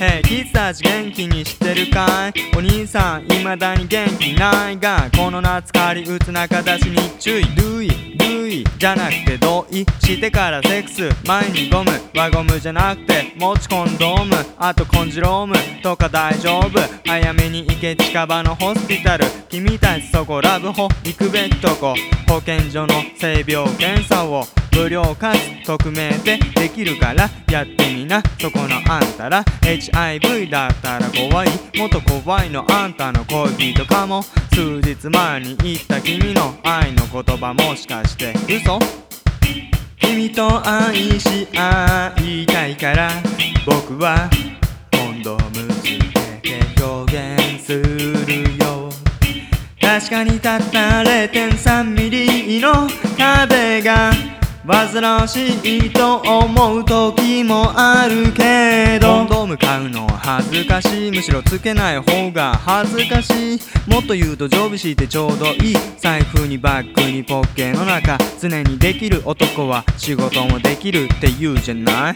キッズたち元気にしてるかい？お兄さん未だに元気ないが、この夏狩り打つ仲出しに注意。ルイじゃなくて同意してからセックス。前にゴム輪ゴムじゃなくて持ちコンドーム、あとコンジロームとか大丈夫。早めに行け近場のホスピタル。君たちそこラブホ行くべきとこ。保健所の性病検査を無料かつ匿名でできるからやってみな。そこのあんたら HIV だったら怖い、もっと怖いのあんたの恋人かも。数日前に言った君の愛の言葉もしかして嘘？君と愛し合いたいから僕はコンドームつけて表現するよ。確かにたった 0.3 ミリの壁が煩わしいと思う時もあるけど、コンドーム買うの恥ずかしい、むしろつけない方が恥ずかしい。もっと言うと常備してちょうどいい。財布にバッグにポッケの中、常にできる男は仕事もできるって言うじゃない。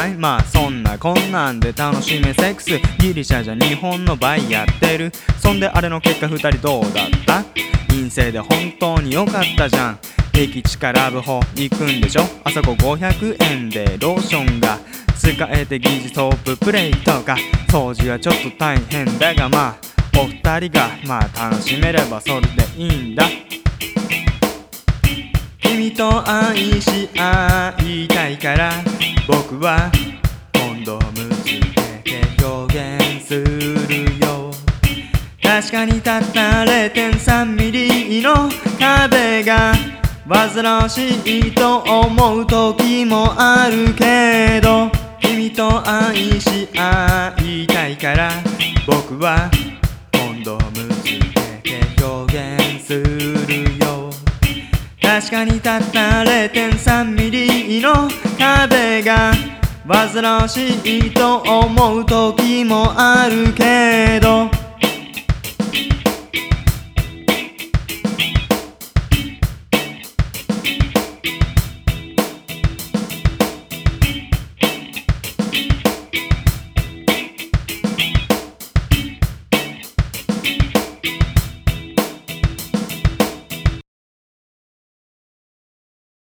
まあそんなこんなんで楽しめセックス。ギリシャじゃ日本の倍やってる。そんであれの結果2人どうだった？陰性で本当に良かったじゃん。駅地下ラブホ行くんでしょ？あそこ500円でローションが使えて、疑似ソーププレイとか掃除はちょっと大変だが、まあお二人がまあ楽しめればそれでいいんだ。君と愛し合いたいから僕はコンドームつけて表現するよ。確かにたった 0.3 ミリの壁が煩わしいと思う時もあるけど、君と愛し合いたいから僕はコンドームつけて表現するよ。確かにたった 0.3 ミリの壁が煩わしいと思う時もあるけど、